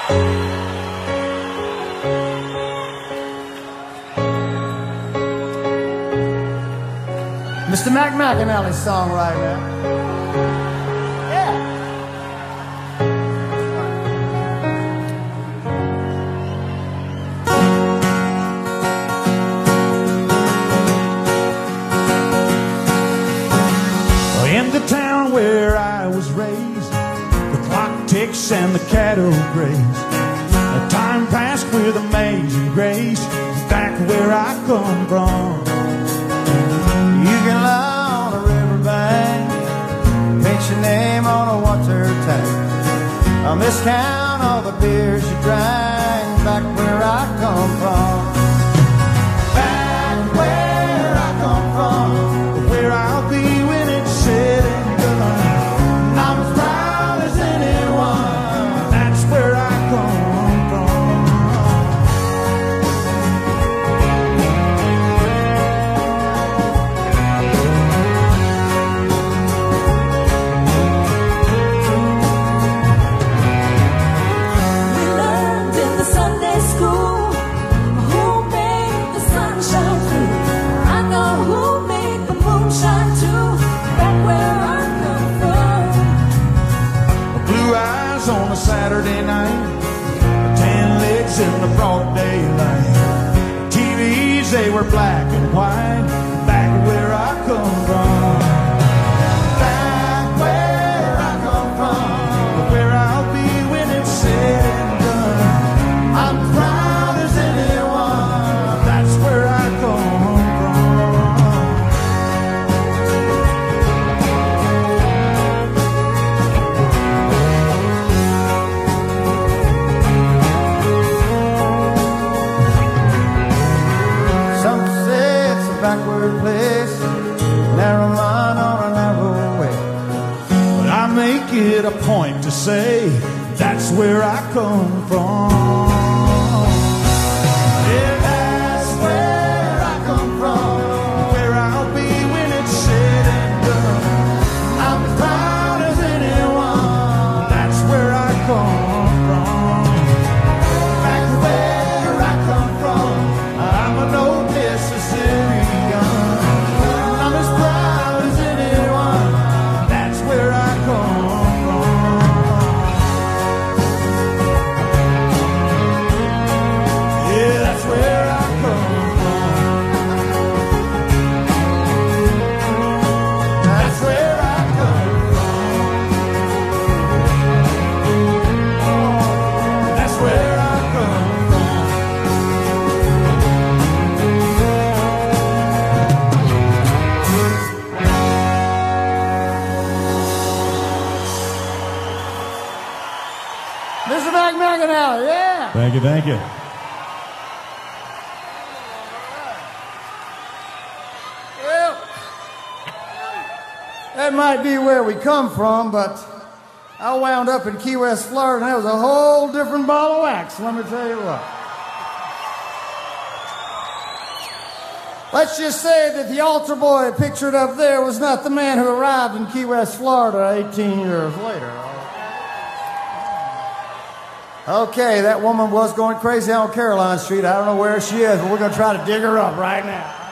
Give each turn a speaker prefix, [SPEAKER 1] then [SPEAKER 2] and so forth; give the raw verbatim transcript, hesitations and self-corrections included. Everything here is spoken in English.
[SPEAKER 1] Mister Mac McAnally's song right now. Yeah.
[SPEAKER 2] In the town where I was raised, the clock ticks and the cattle graze. The time passed with amazing grace, back where I come from.
[SPEAKER 1] You can lie on a riverbank, paint your name on a water tank. I miscount all the beers you drank back where I come from. Back where I come from,
[SPEAKER 2] where I'll be when it's said and done.
[SPEAKER 1] I'm as proud as anyone.
[SPEAKER 2] That's where I come from.
[SPEAKER 3] We learned in the Sunday school who made the sun shine through. I know who made the moon shine too. Back where I come from.
[SPEAKER 2] Blue eyes on a Saturday night, tan legs in the broad daylight. T Vs, they were black and white, back where I come from.
[SPEAKER 1] Back where I come from,
[SPEAKER 2] Where I'll be when it's said and done.
[SPEAKER 1] I'm proud as anyone.
[SPEAKER 2] That's where I come from.
[SPEAKER 1] Some say it's a backward place, narrow mind on a narrow way.
[SPEAKER 2] But I make it a point to say that's where I come from.
[SPEAKER 1] Yeah, that's where I come from.
[SPEAKER 2] Where I'll be when it's said and done.
[SPEAKER 1] I'm as proud as anyone.
[SPEAKER 2] That's where I come from.
[SPEAKER 1] Back where I come from,
[SPEAKER 2] I'm an old Mississippian.
[SPEAKER 1] I'm as proud as anyone.
[SPEAKER 2] That's where I come from. Yeah, that's where I come from.
[SPEAKER 1] That's where I come from.
[SPEAKER 2] That's where I come from.
[SPEAKER 1] Mister Mac McAnally, yeah.
[SPEAKER 2] Thank you, thank you.
[SPEAKER 1] Well, that might be where we come from, but I wound up in Key West, Florida, and that was a whole different ball of wax, let me tell you what. Let's just say that the altar boy pictured up there was not the man who arrived in Key West, Florida eighteen years later. Okay, that woman was going crazy on Caroline Street. I don't know where she is, but we're going to try to dig her up right now.